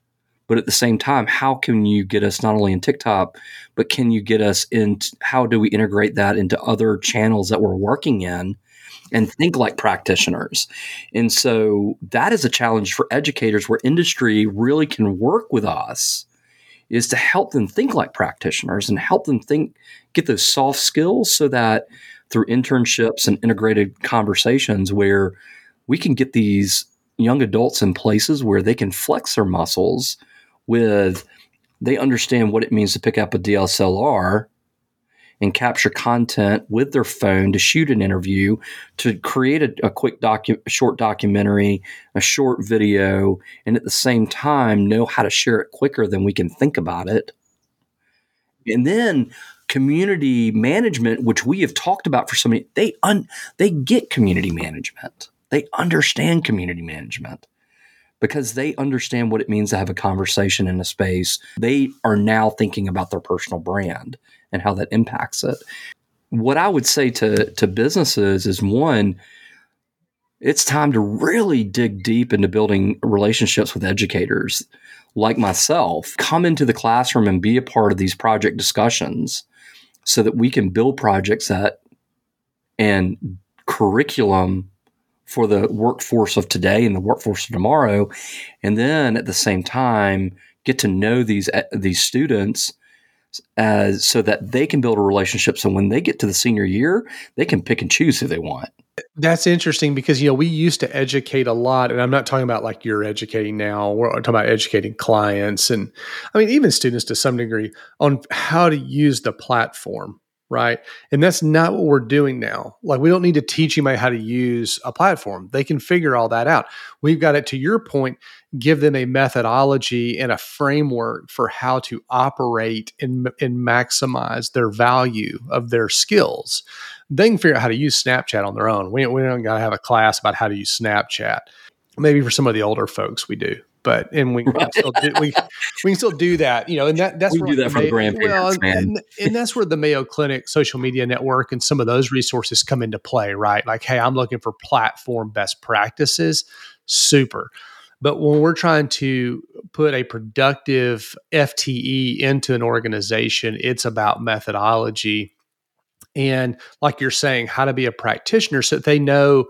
But at the same time, how can you get us not only in TikTok, but can you get us in? How do we integrate that into other channels that we're working in and think like practitioners? And so that is a challenge for educators where industry really can work with us, is to help them think like practitioners and help them think, get those soft skills so that through internships and integrated conversations where we can get these young adults in places where they can flex their muscles with, they understand what it means to pick up a D S L R and capture content with their phone to shoot an interview, to create a, a quick docu- short documentary, a short video, and at the same time know how to share it quicker than we can think about it. And then community management, which we have talked about for so many, they un, they get community management. They understand community management because they understand what it means to have a conversation in a space. They are now thinking about their personal brand and how that impacts it. What I would say to, to businesses is, one, it's time to really dig deep into building relationships with educators like myself. Come into the classroom and be a part of these project discussions so that we can build projects that and curriculum for the workforce of today and the workforce of tomorrow. And then at the same time, get to know these, these students as so that they can build a relationship. So when they get to the senior year, they can pick and choose who they want. That's interesting because, you know, we used to educate a lot, and I'm not talking about like you're educating now. We're talking about educating clients and, I mean, even students to some degree on how to use the platform, right? And that's not what we're doing now. Like, we don't need to teach anybody how to use a platform. They can figure all that out. We've got it, to your point, give them a methodology and a framework for how to operate and, and maximize their value of their skills. They can figure out how to use Snapchat on their own. We, we don't got to have a class about how to use Snapchat. Maybe for some of the older folks we do, but and we can still do, we we can still do that. You know, and that that's we do that for the grandparents, well, man. And, and that's where the Mayo Clinic social media network and some of those resources come into play, right? Like, hey, I'm looking for platform best practices. Super. But when we're trying to put a productive F T E into an organization, it's about methodology. And like you're saying, how to be a practitioner so that they know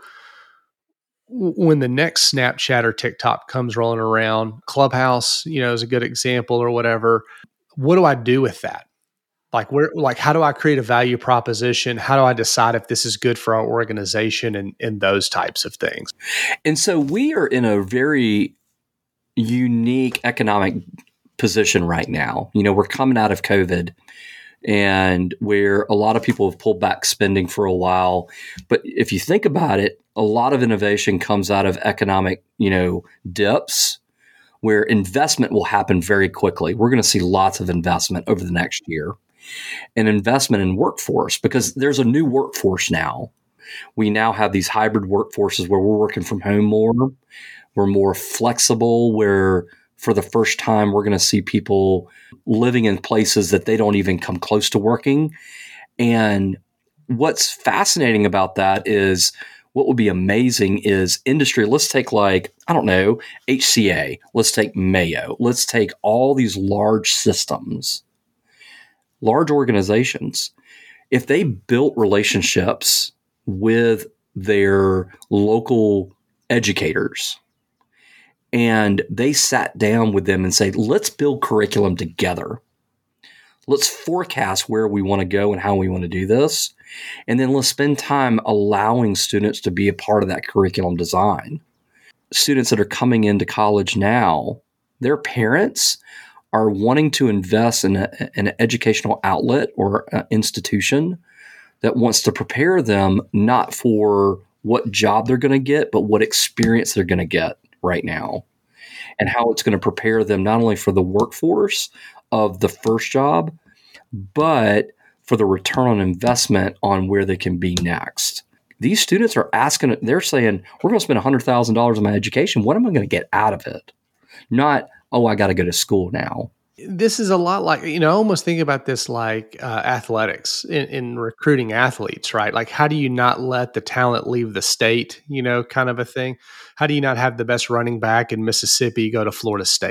when the next Snapchat or TikTok comes rolling around. Clubhouse, you know, is a good example or whatever. What do I do with that? Like, where, like, how do I create a value proposition? How do I decide if this is good for our organization and, and those types of things? And so we are in a very unique economic position right now. You know, we're coming out of COVID, and where a lot of people have pulled back spending for a while. But if you think about it, a lot of innovation comes out of economic, you know, dips where investment will happen very quickly. We're going to see lots of investment over the next year, and investment in workforce, because there's a new workforce now. We now have these hybrid workforces where we're working from home more. We're more flexible, where for the first time, we're going to see people living in places that they don't even come close to working. And what's fascinating about that is, what would be amazing is industry. Let's take, like, I don't know, H C A. Let's take Mayo. Let's take all these large systems, large organizations. If they built relationships with their local educators, and they sat down with them and said, let's build curriculum together. Let's forecast where we want to go and how we want to do this. And then let's spend time allowing students to be a part of that curriculum design. Students that are coming into college now, their parents are wanting to invest in, a, in an educational outlet or an institution that wants to prepare them not for what job they're going to get, but what experience they're going to get right now, and how it's going to prepare them not only for the workforce of the first job, but for the return on investment on where they can be next. These students are asking, they're saying, we're going to spend one hundred thousand dollars on my education. What am I going to get out of it? Not, oh, I got to go to school now. This is a lot like, you know, I almost think about this like uh, athletics in, in recruiting athletes, right? Like, how do you not let the talent leave the state, you know, kind of a thing? How do you not have the best running back in Mississippi go to Florida State,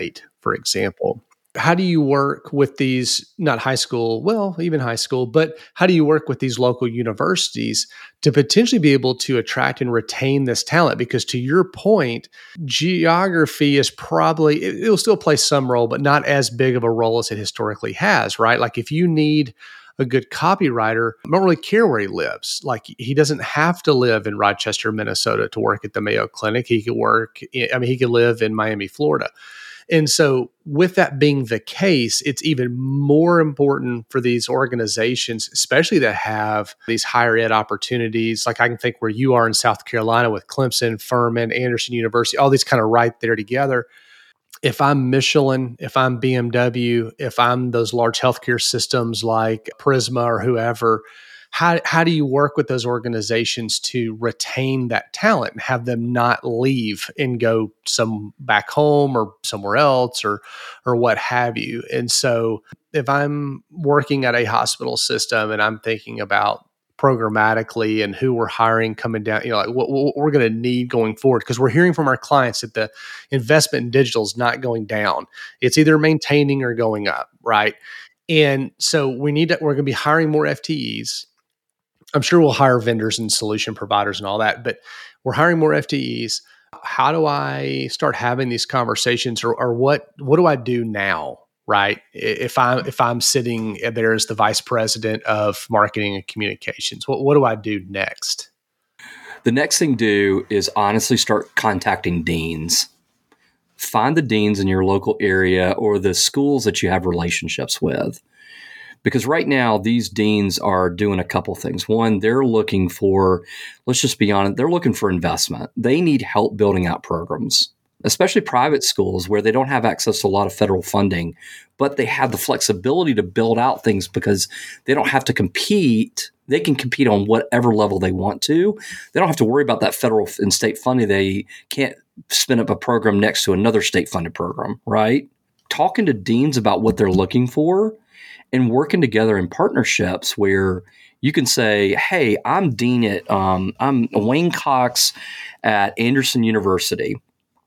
for example. How do you work with these, not high school, well, even high school, but how do you work with these local universities to potentially be able to attract and retain this talent? Because to your point, geography is probably, it will still play some role, but not as big of a role as it historically has, right? Like if you need a good copywriter, I don't really care where he lives. Like he doesn't have to live in Rochester, Minnesota to work at the Mayo Clinic. He could work, I mean, he could live in Miami, Florida. And so with that being the case, it's even more important for these organizations, especially that have these higher ed opportunities. Like I can think where you are in South Carolina with Clemson, Furman, Anderson University, all these kind of right there together. If I'm Michelin, if I'm B M W, if I'm those large healthcare systems like Prisma or whoever, how, how do you work with those organizations to retain that talent and have them not leave and go some back home or somewhere else or or what have you? And so if I'm working at a hospital system and I'm thinking about programmatically and who we're hiring coming down, you know, like what, what we're going to need going forward, because we're hearing from our clients that the investment in digital is not going down. It's either maintaining or going up, right? And so we need to, we're going to be hiring more F T Es. I'm sure we'll hire vendors and solution providers and all that, but we're hiring more F T Es. How do I start having these conversations, or, or what, what do I do now? Right. If I'm, if I'm sitting there as the vice president of marketing and communications, what, what do I do next? The next thing to do is honestly start contacting deans. Find the deans in your local area or the schools that you have relationships with. Because right now, these deans are doing a couple things. One, they're looking for, let's just be honest, they're looking for investment. They need help building out programs, especially private schools where they don't have access to a lot of federal funding, but they have the flexibility to build out things because they don't have to compete. They can compete on whatever level they want to. They don't have to worry about that federal and state funding. They can't spin up a program next to another state-funded program, right? Talking to deans about what they're looking for and working together in partnerships where you can say, hey, I'm dean at, um, I'm Wayne Cox at Anderson University,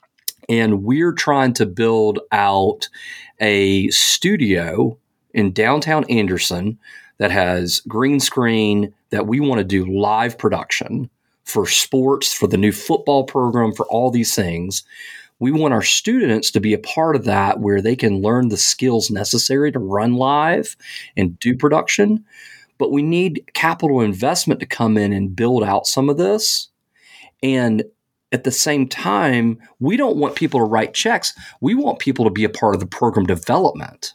and we're trying to build out a studio in downtown Anderson that has green screen, that we want to do live production for sports, for the new football program, for all these things. We want our students to be a part of that where they can learn the skills necessary to run live and do production. But we need capital investment to come in and build out some of this. And at the same time, we don't want people to write checks. We want people to be a part of the program development.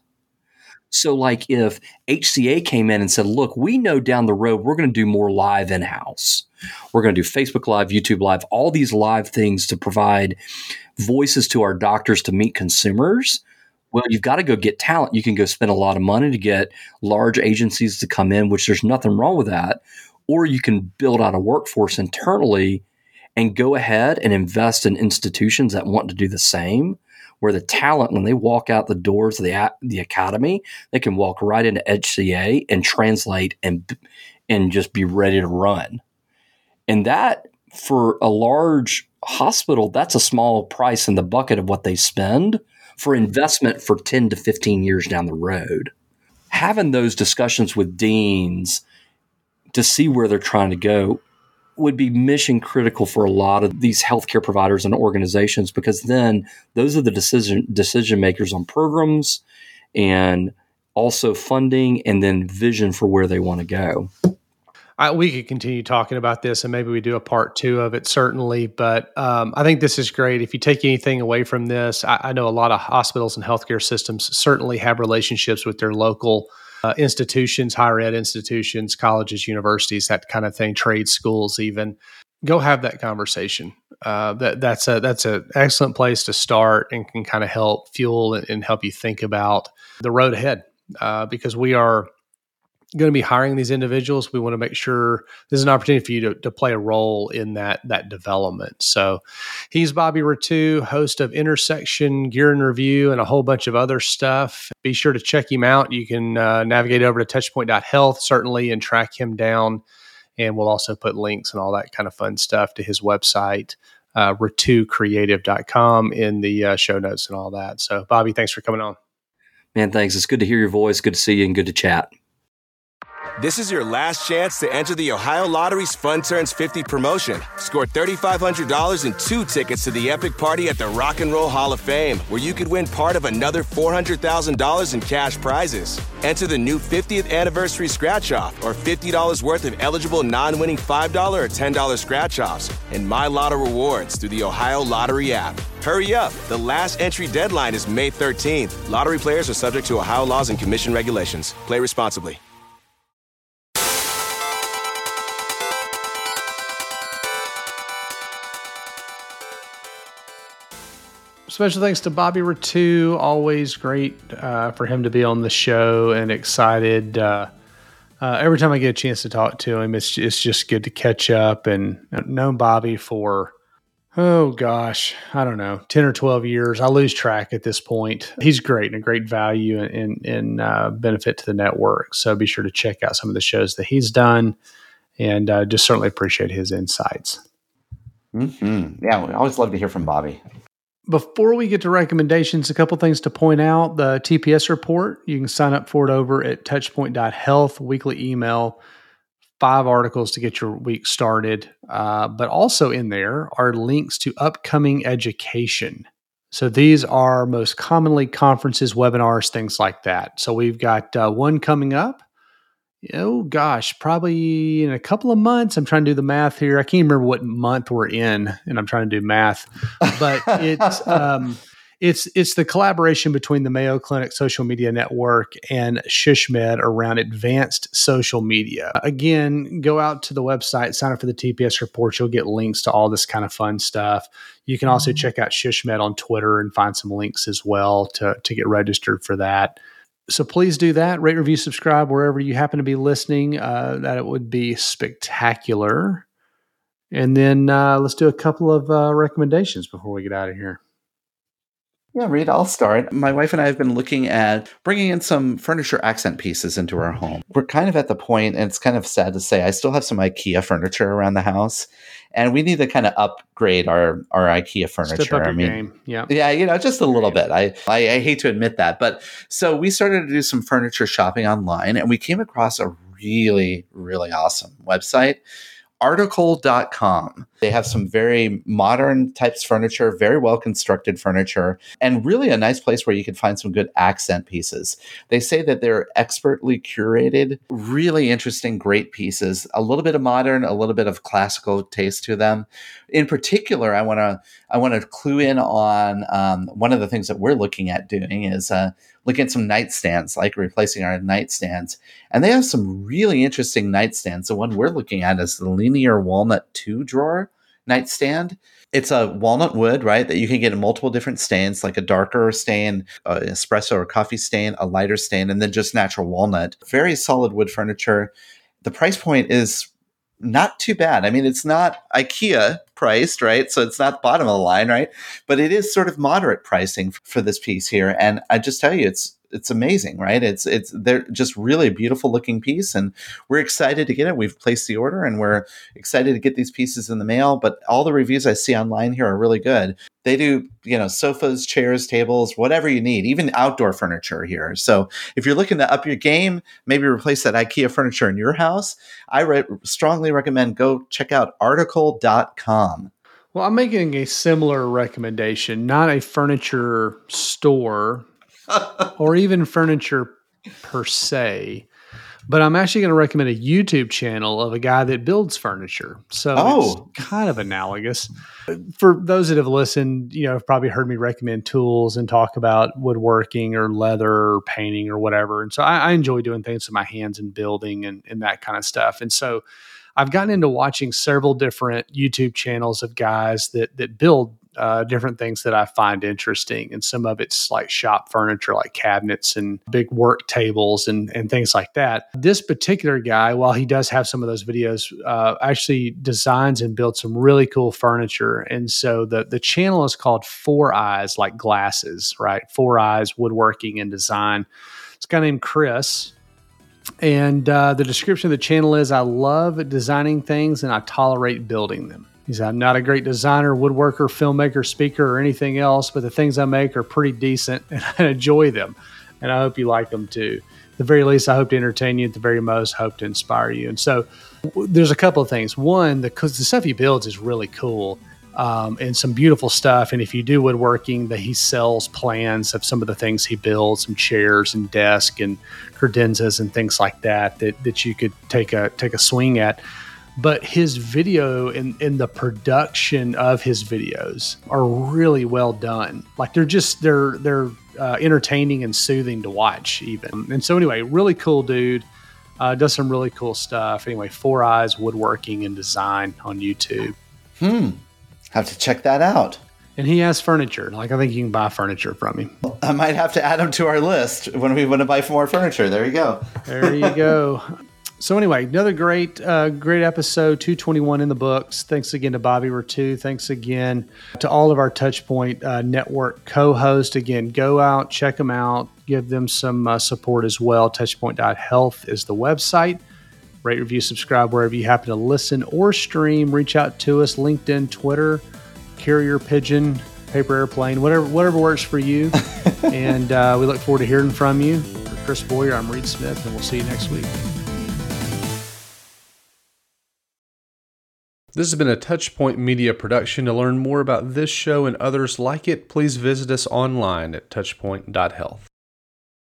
So like if H C A came in and said, look, we know down the road we're going to do more live in-house. We're going to do Facebook Live, YouTube Live, all these live things to provide voices to our doctors to meet consumers. Well, you've got to go get talent. You can go spend a lot of money to get large agencies to come in, which there's nothing wrong with that. Or you can build out a workforce internally and go ahead and invest in institutions that want to do the same, where the talent, when they walk out the doors of the, the academy, they can walk right into H C A and translate and, and just be ready to run. And that, for a large hospital, that's a small price in the bucket of what they spend for investment for ten to fifteen years down the road. Having those discussions with deans to see where they're trying to go would be mission critical for a lot of these healthcare providers and organizations, because then those are the decision decision makers on programs and also funding and then vision for where they want to go. I, we could continue talking about this, and maybe we do a part two of it, certainly. But um, I think this is great. If you take anything away from this, I, I know a lot of hospitals and healthcare systems certainly have relationships with their local uh, institutions, higher ed institutions, colleges, universities, that kind of thing, trade schools even. Go have that conversation. Uh, that that's a that's an excellent place to start and can kind of help fuel and, and help you think about the road ahead, uh, because we are going to be hiring these individuals. We want to make sure there's an opportunity for you to, to play a role in that that development. So he's Bobby Rettew, host of Intersection, Gear and Review, and a whole bunch of other stuff. Be sure to check him out. You can uh, navigate over to touchpoint dot health, certainly, and track him down. And we'll also put links and all that kind of fun stuff to his website uh, ratu creative dot com in the uh, show notes and all that. So, Bobby, thanks for coming on. Man, thanks. It's good to hear your voice. Good to see you and good to chat. This is your last chance to enter the Ohio Lottery's Fun Turns fifty promotion. Score three thousand five hundred dollars and two tickets to the epic party at the Rock and Roll Hall of Fame, where you could win part of another four hundred thousand dollars in cash prizes. Enter the new fiftieth anniversary scratch-off or fifty dollars worth of eligible non-winning five dollars or ten dollars scratch-offs and My Lotto rewards through the Ohio Lottery app. Hurry up. The last entry deadline is May thirteenth. Lottery players are subject to Ohio laws and commission regulations. Play responsibly. Special thanks to Bobby Ratu. Always great uh, for him to be on the show, and excited uh, uh, every time I get a chance to talk to him. It's it's just good to catch up, and I've known Bobby for, oh gosh, I don't know, ten or twelve years. I lose track at this point. He's great and a great value and, and, and uh, benefit to the network. So be sure to check out some of the shows that he's done, and uh, just certainly appreciate his insights. Mm-hmm. Yeah, we always love to hear from Bobby. Before we get to recommendations, a couple things to point out. The T P S report, you can sign up for it over at touchpoint dot health, weekly email, five articles to get your week started. Uh, but also in there are links to upcoming education. So these are most commonly conferences, webinars, things like that. So we've got uh, one coming up. Oh gosh, probably in a couple of months. I'm trying to do the math here. I can't remember what month we're in, and I'm trying to do math. But it's um, it's it's the collaboration between the Mayo Clinic Social Media Network and SHSMD around advanced social media. Again, go out to the website, sign up for the T P S report. You'll get links to all this kind of fun stuff. You can also check out SHSMD on Twitter and find some links as well to to get registered for that. So please do that. Rate, review, subscribe wherever you happen to be listening. Uh, that it would be spectacular. And then uh, let's do a couple of uh, recommendations before we get out of here. Yeah, Reed, I'll start. My wife and I have been looking at bringing in some furniture accent pieces into our home. We're kind of at the point, and it's kind of sad to say, I still have some IKEA furniture around the house, and we need to kind of upgrade our, our IKEA furniture. Step up your I mean, game. Yeah. Yeah, you know, just a little bit. I, I I hate to admit that. But so we started to do some furniture shopping online, and we came across a really, really awesome website. article dot com. They have some very modern types furniture, very well constructed furniture, and really a nice place where you can find some good accent pieces. They say that they're expertly curated, really interesting, great pieces, a little bit of modern, a little bit of classical taste to them. In particular, I want to I want to clue in on um, one of the things that we're looking at doing is uh, looking at some nightstands, like replacing our nightstands. And they have some really interesting nightstands. The one we're looking at is the Linear Walnut two drawer nightstand. It's a walnut wood, right, that you can get in multiple different stains, like a darker stain, uh, espresso or coffee stain, a lighter stain, and then just natural walnut. Very solid wood furniture. The price point is not too bad. I mean, it's not IKEA priced, right? So it's not bottom of the line, right? But it is sort of moderate pricing for this piece here. And I just tell you, it's it's amazing, right? It's it's they're just really a beautiful looking piece, and we're excited to get it. We've placed the order, and we're excited to get these pieces in the mail. But all the reviews I see online here are really good. They do, you know, sofas, chairs, tables, whatever you need, even outdoor furniture here. So if you're looking to up your game, maybe replace that IKEA furniture in your house, I re- strongly recommend go check out article dot com. Well, I'm making a similar recommendation, not a furniture store or even furniture per se, but I'm actually going to recommend a YouTube channel of a guy that builds furniture. So Oh. it's kind of analogous. For those that have listened, you know, have probably heard me recommend tools and talk about woodworking or leather or painting or whatever. And so I, I enjoy doing things with my hands and building and, and that kind of stuff. And so I've gotten into watching several different YouTube channels of guys that that build uh, different things that I find interesting. And some of it's like shop furniture, like cabinets and big work tables and, and things like that. This particular guy, while he does have some of those videos, uh, actually designs and builds some really cool furniture. And so the, the channel is called Four Eyes, like glasses, right? Four Eyes Woodworking and Design. It's a guy named Chris. And uh, the description of the channel is, I love designing things and I tolerate building them. He said, I'm not a great designer, woodworker, filmmaker, speaker, or anything else, but the things I make are pretty decent and I enjoy them. And I hope you like them too. At the very least, I hope to entertain you. At the very most, hope to inspire you. And so there's a couple of things. One, because the stuff he builds is really cool. Um, and some beautiful stuff. And if you do woodworking, that he sells plans of some of the things he builds, some chairs and desk and credenzas and things like that, that, that you could take a, take a swing at. But his video and, and the production of his videos are really well done. Like they're just, they're, they're uh, entertaining and soothing to watch even. And so anyway, really cool dude. Uh, does some really cool stuff. Anyway, Four Eyes Woodworking and Design on YouTube. Hmm. Have to check that out. And he has furniture. Like, I think you can buy furniture from him. I might have to add him to our list when we want to buy more furniture. There you go. There you go. So anyway, another great, uh, great episode, two twenty-one in the books. Thanks again to Bobby Ratu. Thanks again to all of our Touchpoint uh, Network co-hosts. Again, go out, check them out, give them some uh, support as well. touchpoint dot health is the website. Rate, review, subscribe wherever you happen to listen or stream. Reach out to us, LinkedIn, Twitter, carrier pigeon, paper airplane, whatever whatever works for you. And uh, we look forward to hearing from you. For Chris Boyer, I'm Reed Smith, and we'll see you next week. This has been a Touchpoint Media production. To learn more about this show and others like it, please visit us online at touchpoint dot health.